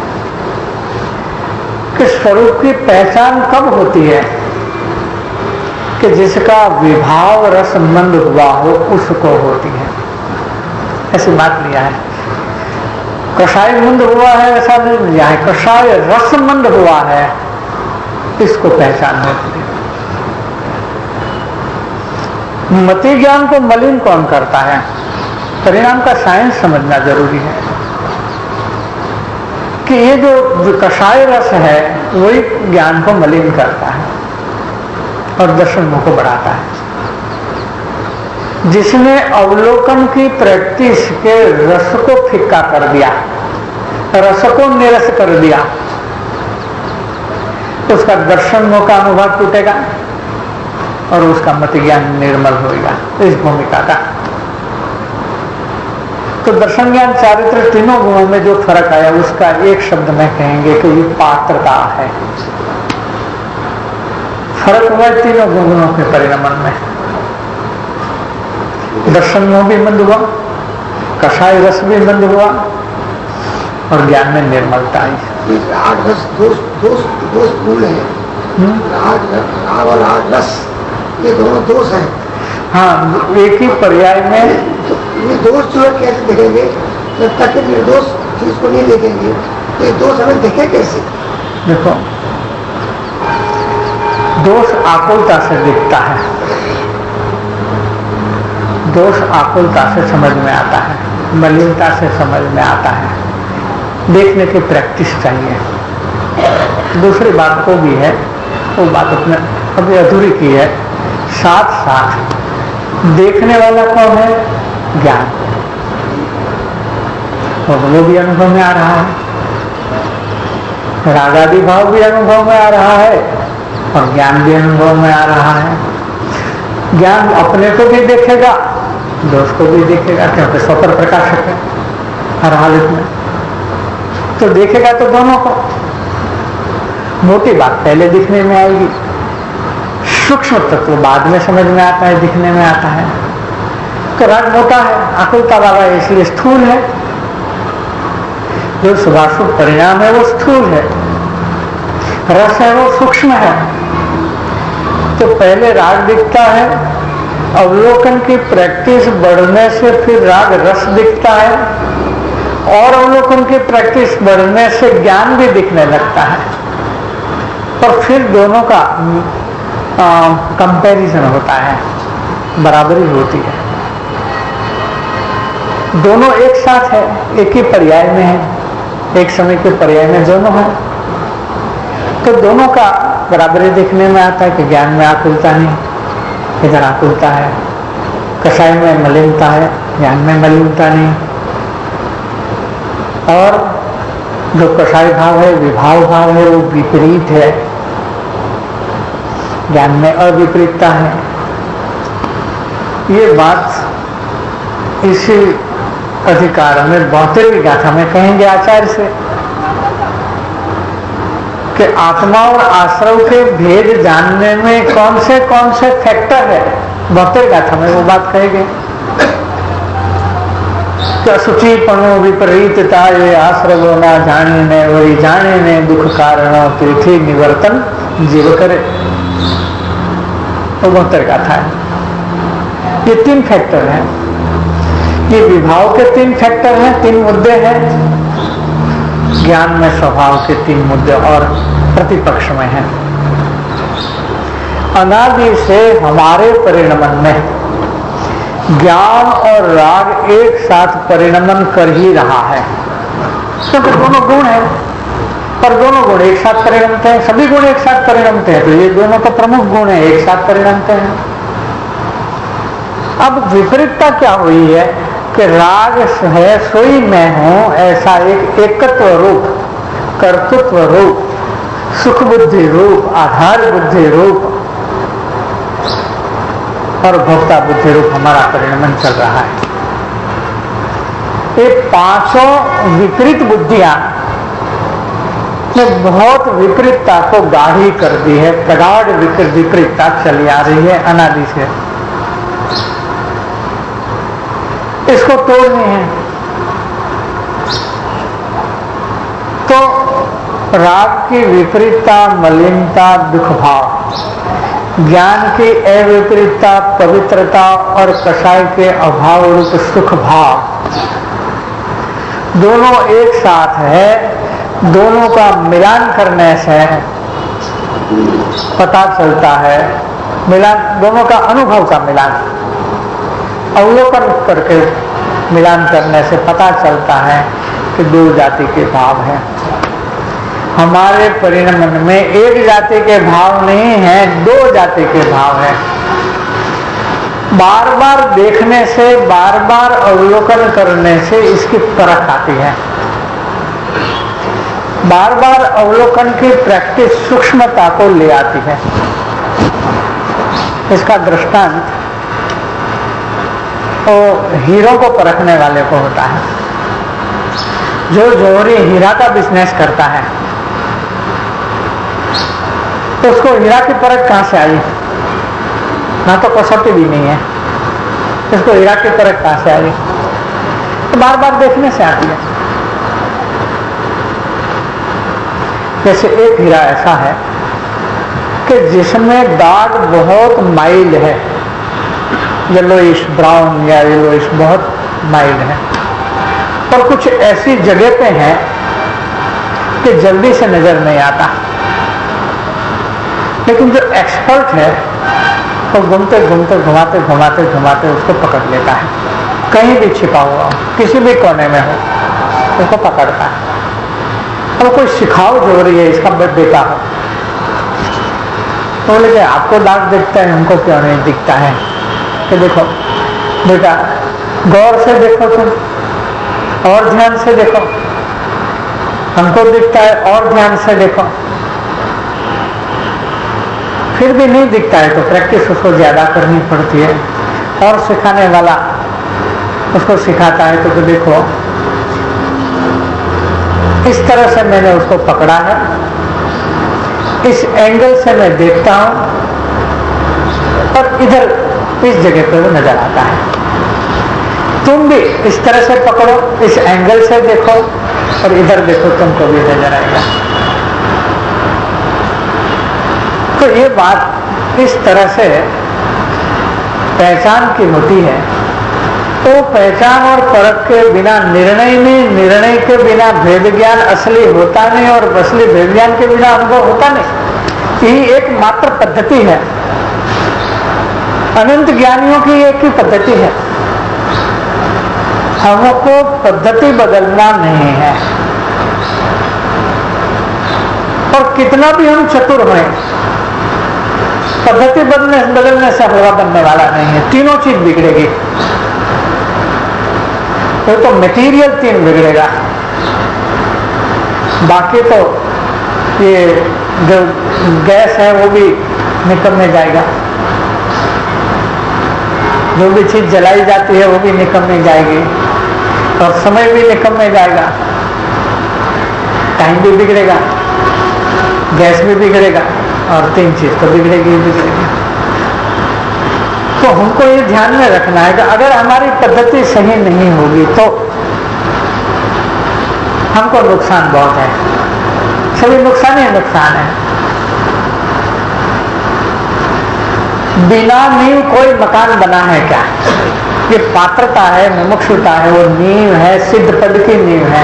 कि स्वरूप की पहचान कब होती है कि जिसका विभाव रस मंद हुआ हो उसको होती है। ऐसी बात लिया है। कषाय मंद हुआ है ऐसा नहीं लिया है, कषाय रस मंद हुआ है इसको पहचान होती है। मति ज्ञान को मलिन कौन करता है? परिणाम का साइंस समझना जरूरी है कि ये जो कषाय रस है वही ज्ञान को मलिन करता है और दर्शन मोह को बढ़ाता है। जिसने अवलोकन की प्रैक्टिस के रस को फिक्का कर दिया, रस को निरस कर दिया, उसका दर्शन मोह का अनुभव टूटेगा और उसका मत ज्ञान निर्मल होगा। इस भूमिका का तो दर्शन ज्ञान चारित्र तीनों गुणों में जो फर्क आया उसका एक शब्द में कहेंगे कि ये पात्रता है। फर्क हुआ तीनों गुणों के परिणमन में। दर्शन मोह भी मंद हुआ, कषाय रस भी मंद हुआ और ज्ञान में निर्मलता आई। राग रस दोष दोष दोष मूल है। राग राग और राग रस ये दोनों दोष हैं। हाँ, एक ही पर्याय में तो ये दोष जो है कैसे देखेंगे? जब तक निर्दोष चीज को नहीं देखेंगे तो ये दोष हमें देखे कैसे? देखो, दोष आकुलता से दिखता है, दोष आकुलता से समझ में आता है, मलिनता से समझ में आता है। देखने की प्रैक्टिस चाहिए। दूसरी बात को भी है, वो बात अपने अभी अधूरी की है। साथ साथ देखने वाला कौन है? ज्ञान। और वो भी अनुभव में आ रहा है, रागादि भाव भी अनुभव में आ रहा है और ज्ञान भी अनुभव में आ रहा है। ज्ञान अपने को भी देखेगा, दोष को भी देखेगा, क्योंकि स्वपर प्रकाशक है हर हालत में। तो देखेगा तो दोनों को। मोटी बात पहले दिखने में आएगी, सूक्ष्म तत्व बाद में समझ में आता है, दिखने में आता है। तो राग मोटा है, आकुलता वाला है, इसलिए स्थूल है। जो शुभाशुभ परिणाम है वो स्थूल है, रस है वो सूक्ष्म है। तो पहले राग दिखता है, अवलोकन की प्रैक्टिस बढ़ने से फिर राग रस दिखता है और अवलोकन की प्रैक्टिस बढ़ने से ज्ञान भी दिखने लगता है। और फिर दोनों का कंपैरिजन होता है, बराबरी होती है। दोनों एक साथ है, एक ही पर्याय में है, एक समय के पर्याय में दोनों है। तो दोनों का बराबरी देखने में आता है कि ज्ञान में आकुलता नहीं, इधर आकुलता है। कषाय में मलिनता है, ज्ञान में मलिनता नहीं। और जो कषाय भाव है, विभाव भाव है, वो विपरीत है, ज्ञान में अविपरीतता है। ये बात इसी अधिकार में बहत्तरवीं गाथा में कहेंगे आचार्य से कि आत्मा और आश्रव के भेद जानने में कौन से कौन से फैक्टर है। बहत्तर गाथा में वो बात कहेंगे कि असुचिपणु विपरीतता ये आश्रवो ना जाने ने वही जाने ने दुख कारण पृथ्वी निवर्तन जीव करे। तो बहत्तर गाथा है। ये तीन फैक्टर हैं, ये विभाव के तीन फैक्टर हैं, तीन मुद्दे हैं। ज्ञान में स्वभाव के तीन मुद्दे और प्रतिपक्ष में हैं। अनादि से हमारे परिणमन में ज्ञान और राग एक साथ परिणमन कर ही रहा है, क्योंकि दोनों गुण हैं और दोनों गुण एक साथ परिणमते हैं। सभी गुण एक साथ परिणमते हैं, तो ये दोनों तो प्रमुख गुण हैं, एक साथ परिणमते हैं। अब विपरीतता क्या हुई है कि राग है सोई मैं हूं ऐसा एक एकत्व रूप, कर्तृत्व रूप, सुख बुद्धि रूप, आधार बुद्धि रूप और भोक्ता बुद्धि रूप हमारा परिणमन चल रहा है। ये पांचों विपरीत बुद्धियां ने बहुत विपरीतता को गाढ़ी कर दी है। प्रगाढ़ विपरीतता चली आ रही है अनादि से, इसको तोड़नी है। तो राग की विपरीतता, मलिनता, दुख भाव, ज्ञान की अविपरीतता, पवित्रता और कषाय के अभाव रूप सुख भाव दोनों एक साथ है। दोनों का मिलान करने से पता चलता है, मिलान दोनों का अनुभव का मिलान, अवलोकन करके मिलान करने से पता चलता है कि दो जाति के भाव हैं। हमारे परिणमन में एक जाति के भाव नहीं है, दो जाति के भाव है। बार बार देखने से, बार बार अवलोकन करने से इसकी परख आती है। बार बार अवलोकन की प्रैक्टिस सूक्ष्मता को ले आती है। इसका दृष्टांत तो हीरो को परखने वाले को होता है। जो जोहरी हीरा का बिजनेस करता है तो उसको हीरा की परख कहां से आई? ना तो कसौटी भी नहीं है, इसको हीरा की परख कहां से आई? तो बार बार देखने से आती है। जैसे एक हीरा ऐसा है कि जिसमें दाग बहुत माइल्ड है, येलोइश ब्राउन या येलोइश बहुत माइल्ड है, और कुछ ऐसी जगह पे है कि जल्दी से नजर नहीं आता। लेकिन जो एक्सपर्ट है वो घूमते घूमते घुमाते घुमाते घुमाते उसको पकड़ लेता है, कहीं भी छिपा हुआ हो, किसी भी कोने में हो, उसको पकड़ता है। और कोई सिखाओ जो रही है इसका बेटा हो, तो बोले आपको दाग दिखता है, हमको क्यों नहीं दिखता है? कि देखो बेटा, गौर से देखो तुम, और ध्यान से देखो, हमको दिखता है, और ध्यान से देखो। फिर भी नहीं दिखता है तो प्रैक्टिस उसको ज्यादा करनी पड़ती है, और सिखाने वाला उसको सिखाता है तो, तो देखो इस तरह से मैंने उसको पकड़ा है, इस एंगल से मैं देखता हूं, और इधर इस जगह पे वो नजर आता है। तुम भी इस तरह से पकड़ो, इस एंगल से देखो, और इधर देखो, तुमको भी नजर आएगा। तो ये बात इस तरह से पहचान की होती है। तो पहचान और परख के बिना निर्णय नहीं, निर्णय के बिना भेद ज्ञान असली होता नहीं, और असली भेद ज्ञान के बिना अनुभव होता नहीं। यही एकमात्र पद्धति है, अनंत ज्ञानियों की एक ही पद्धति है। हमको पद्धति बदलना नहीं है, और कितना भी हम चतुर हैं, पद्धति बदलने बदलने से होगा बनने वाला नहीं है। तीनों चीज बिगड़ेगी। तो, तो मटेरियल तीन बिगड़ेगा, बाकी तो ये जो गैस है वो भी निकलने जाएगा, जो भी चीज जलाई जाती है वो भी निकलने जाएगी, और समय भी निकलने जाएगा, टाइम भी बिगड़ेगा, गैस भी बिगड़ेगा, और तीन चीज तो बिगड़ेगी ही बिगड़ेगी। तो हमको ये ध्यान में रखना है कि अगर हमारी पद्धति सही नहीं होगी तो हमको नुकसान बहुत है, सभी नुकसान ही नुकसान है। बिना नींव कोई मकान बना है क्या? ये पात्रता है, मुमुक्षुता है, वो नींव है, सिद्ध पद की नींव है।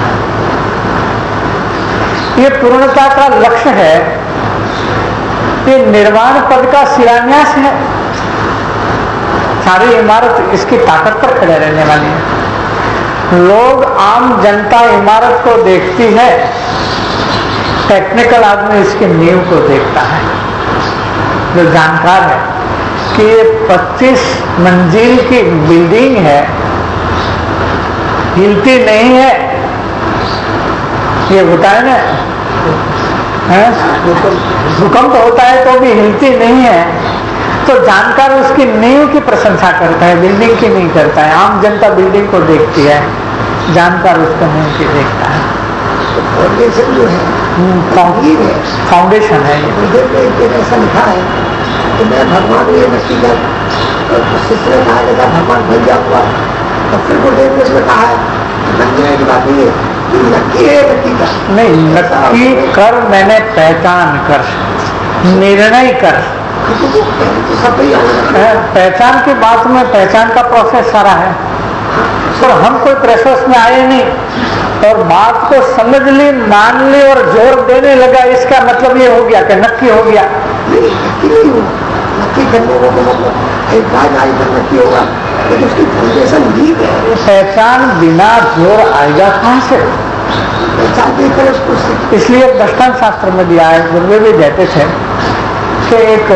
ये पूर्णता का लक्ष्य है, ये निर्वाण पद का शिलान्यास है। सारी इमारत इसकी ताकत पर खड़े रहने वाली है। लोग, आम जनता इमारत को देखती है, टेक्निकल आदमी इसकी नींव को देखता है। जो जानकार है कि ये पच्चीस मंजिल की बिल्डिंग है, हिलती नहीं है, ये होता है ना, भूकंप होता है तो भी हिलती नहीं है, तो जानकार उसकी नींव की प्रशंसा करता है, बिल्डिंग की नहीं करता है। आम जनता बिल्डिंग को देखती है, जानकार उसको नींव की देखता है। फाउंडेशन जो है, फाउंडेशन है। ये ऐसा लिखा है कि मैं भगवान ये नक्की कर, शिष्य ने कहा था भगवान बन जाऊंगा, तो फिर वो देव ने कहा है बनने की बात नहीं है, नक्की है, नक्की कर नहीं, नक्की कर मैंने पहचान कर, निर्णय कर। पहचान की बात में पहचान का प्रोसेस सारा है, पर हम कोई प्रोसेस में आए नहीं, और बात को समझ ली, मान ली और जोर देने लगा, इसका मतलब ये हो गया कि नक्की हो गया। नहीं, नक्की नहीं हो, नक्की करने को तो मतलब एक बार आई पर नक्की होगा, तो उसकी फाउंडेशन वीक है। पहचान बिना जोर आएगा कहाँ से? पहचान देकर उसको सीख। इसलिए दृष्टांत शास्त्र में दिया है, गुरुदेव भी कहते थे कि एक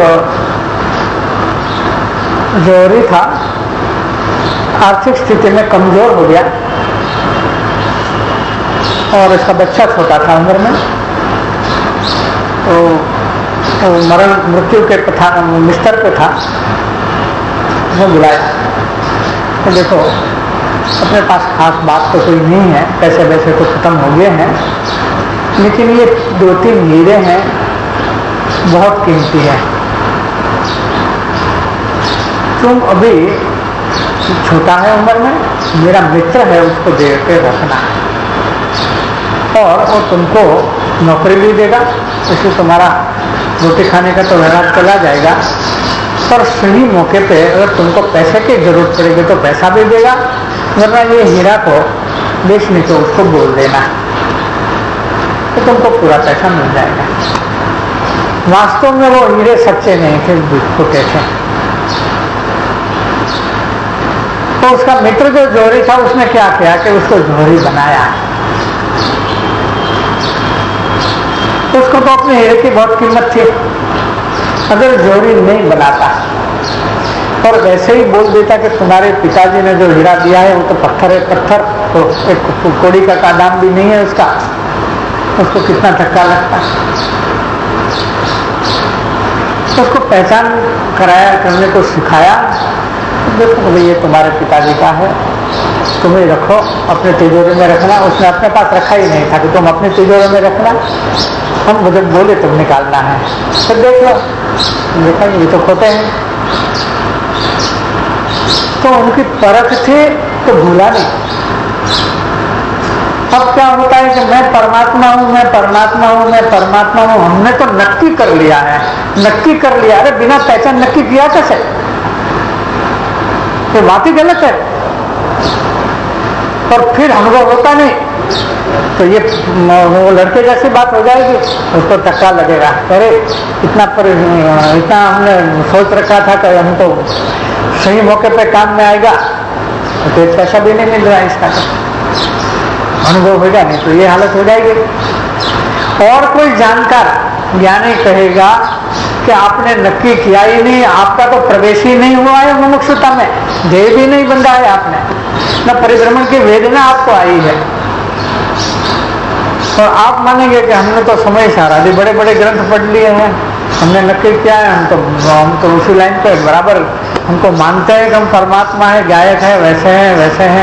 जोहरी था, आर्थिक स्थिति में कमजोर हो गया और इसका बच्चा छोटा था उम्र में, तो, तो मरण मृत्यु के पथा बिस्तर पे था। उसने बुलाया तो देखो अपने पास खास बात तो कोई नहीं है, पैसे वैसे तो खत्म हो गए हैं, लेकिन ये दो तीन हीरे हैं बहुत कीमती है, तुम अभी छोटा है उम्र में, मेरा मित्र है उसको दे के रखना और वो तुमको नौकरी भी देगा, इसलिए तुम्हारा रोटी खाने का तो व्यवहार चला जाएगा, पर सही मौके पे अगर तुमको पैसे की जरूरत पड़ेगी तो पैसा भी देगा, वरना ये हीरा को बेचने को उसको बोल देना तो तुमको पूरा पैसा मिल जाएगा। वास्तव में वो हीरे सच्चे नहीं थे, झूठे थे। तो उसका मित्र जो जोहरी था उसने क्या किया कि उसको जोहरी बनाया। उसको तो अपने हीरे की बहुत कीमत थी, अगर जोहरी नहीं बनाता और वैसे ही बोल देता कि तुम्हारे पिताजी ने जो हीरा दिया है वो तो पत्थर है पत्थर, तो एक कोड़ी का, का दाम भी नहीं है उसका, उसको कितना धक्का लगता। तो उसको पहचान कराया, करने को सिखाया, देखो भाई ये तुम्हारे पिताजी का है, तुम्हें रखो, अपने तिजोरी में रखना। उसने अपने पास रखा ही नहीं था कि तुम अपने तिजोरी में रखना, हम मुझे बोले तुम निकालना है, तो देख लो, देखा ये तो खोटे हैं। तो उनकी परख थी तो भूला नहीं। अब क्या होता है कि मैं परमात्मा हूं, मैं परमात्मा हूं, मैं परमात्मा हूं, हमने तो नक्की कर लिया है, नक्की कर लिया। अरे बिना पहचान नक्की किया कैसे? ये बात ही गलत है। और फिर अनुभव होता नहीं तो ये वो लड़के जैसी बात हो जाएगी, उसको धक्का लगेगा, अरे इतना पर इतना हमने सोच रखा था कि हमको सही मौके पे काम में आएगा, तो एक पैसा भी नहीं मिल रहा है इसका, अनुभव होगा नहीं तो ये हालत हो जाएगी। और कोई जानकार ज्ञानी कहेगा कि आपने नक्की किया ही नहीं, आपका तो प्रवेश ही नहीं हुआ है मुमुक्षुता में, देह भी नहीं बंधा है आपने, न परिभ्रमण की वेदना आपको आई है। और आप मानेंगे कि हमने तो समय सारा भी बड़े बड़े ग्रंथ पढ़ लिए हैं, हमने नक्की किया है, हम तो हम तो उसी लाइन पे बराबर हमको मानते हैं कि हम परमात्मा है, गायक है, वैसे हैं वैसे हैं,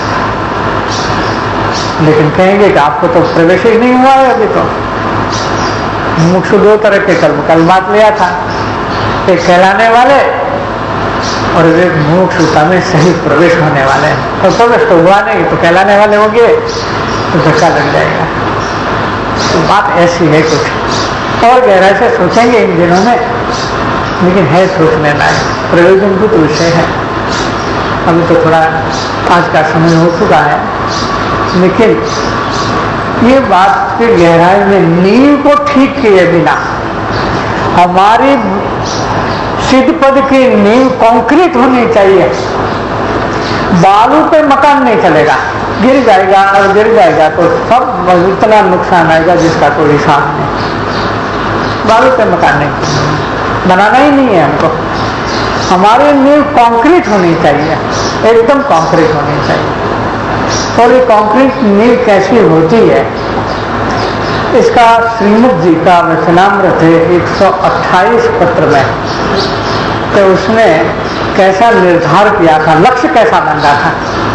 लेकिन कहेंगे कि आपको तो प्रवेश ही नहीं हुआ है अभी। तो मुमुक्षु दो तरह के कल कल बात लिया था, एक कहलाने वाले और एक मुमुक्षुता में सही प्रवेश होने वाले। तो प्रवेश तो हुआ नहीं, तो कहलाने वाले हो गए तो धक्का लग जाएगा। तो बात ऐसी है, कुछ और गहराई से सोचेंगे इन दिनों में, लेकिन है सोचने लायक, प्रयोजनभूत विषय है। अभी तो थोड़ा आज का समय हो चुका है, लेकिन ये बात की गहराई में नींव को ठीक किए बिना हमारी सिद्ध पद की नींव कंक्रीट होनी चाहिए। बालू पे मकान नहीं चलेगा, गिर जाएगा और गिर जाएगा तो सब इतना नुकसान आएगा जिसका कोई हिसाब नहीं। बालू पे मकान नहीं बनाना ही नहीं है हमको, हमारी नींव कंक्रीट होनी चाहिए, एकदम कंक्रीट होनी चाहिए। और ये कंक्रीट नींव कैसी होती है, इसका श्रीमद जी का वचनामृत है एक सौ अट्ठाईस पत्र में, तो उसने कैसा निर्धार किया था, लक्ष्य कैसा बंधा था।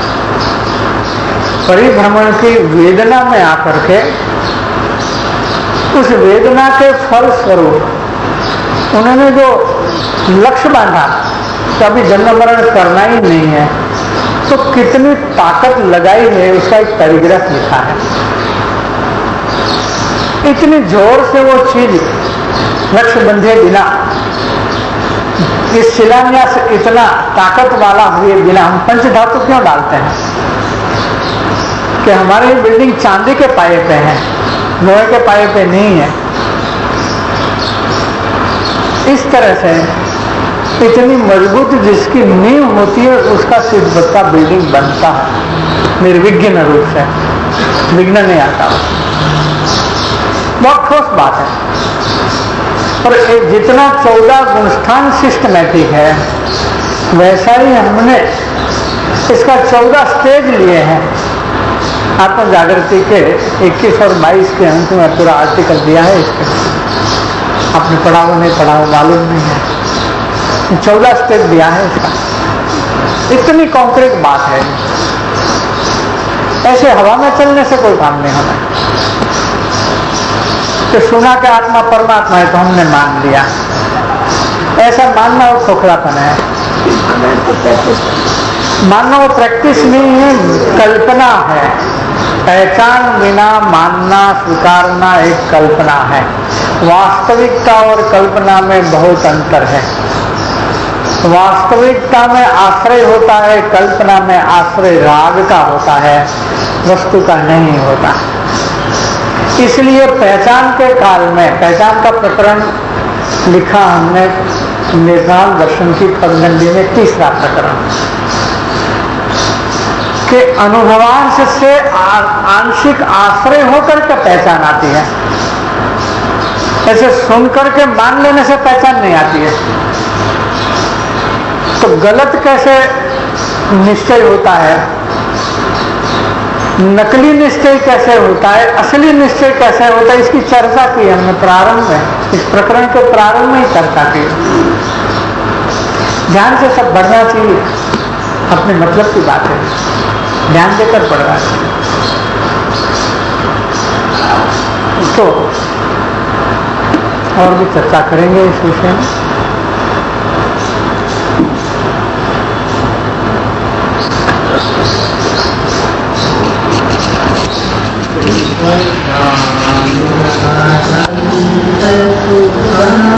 परिभ्रमण की वेदना में आकर के उस वेदना के फल स्वरूप उन्होंने जो लक्ष्य बांधा कि अभी जन्म मरण करना ही नहीं है, तो कितनी ताकत लगाई है उसका एक पैराग्राफ लिखा है। इतनी जोर से वो चीज लक्ष्य बंधे बिना, इस शिलान्यास इतना ताकत वाला हुए बिना, हम पंच धातु क्यों डालते हैं कि हमारी बिल्डिंग चांदी के पाए पे है, लोहे के पाए पे नहीं है। इस तरह से इतनी मजबूत जिसकी नींव होती है उसका सिद्धबत्ता बिल्डिंग बनता है निर्विघ्न रूप से, विघ्न नहीं आता। बहुत ठोस बात है। और जितना चौदह गुणस्थान सिस्टमैटिक है वैसा ही हमने इसका चौदह स्टेज लिए हैं। आत्म जागृति के इक्कीस और बाईस के अंत में पूरा आर्टिकल दिया है इसके। आपने पढ़ा हो नहीं पढ़ा हो मालूम नहीं है, चौदह स्टेज दिया है इसका। इतनी कॉन्क्रीट बात है, ऐसे हवा में चलने से कोई काम नहीं होना। तो सुना के आत्मा परमात्मा है तो हमने मान लिया, ऐसा मानना और खोखलापन है। मानना वो प्रैक्टिस नहीं है, कल्पना है। पहचान बिना मानना स्वीकारना एक कल्पना है। वास्तविकता और कल्पना में बहुत अंतर है। वास्तविकता में आश्रय होता है, कल्पना में आश्रय राग का होता है, वस्तु का नहीं होता। इसलिए पहचान के काल में पहचान का प्रकरण लिखा हमने निर्धारण दर्शन की पगडंडी में, तीसरा प्रकरण के अनुभवांश से आंशिक आश्रय होकर के पहचान आती है। ऐसे सुनकर के मान लेने से पहचान नहीं आती है। तो गलत कैसे निश्चय होता है, नकली निश्चय कैसे होता है, असली निश्चय कैसे होता है, इसकी चर्चा की हमने प्रारंभ में, इस प्रकरण के प्रारंभ में ही चर्चा की। ध्यान से सब बढ़ना चाहिए, अपने मतलब की बात है, ध्यान देकर पढ़ रहा है। तो और भी चर्चा करेंगे इस विषय में।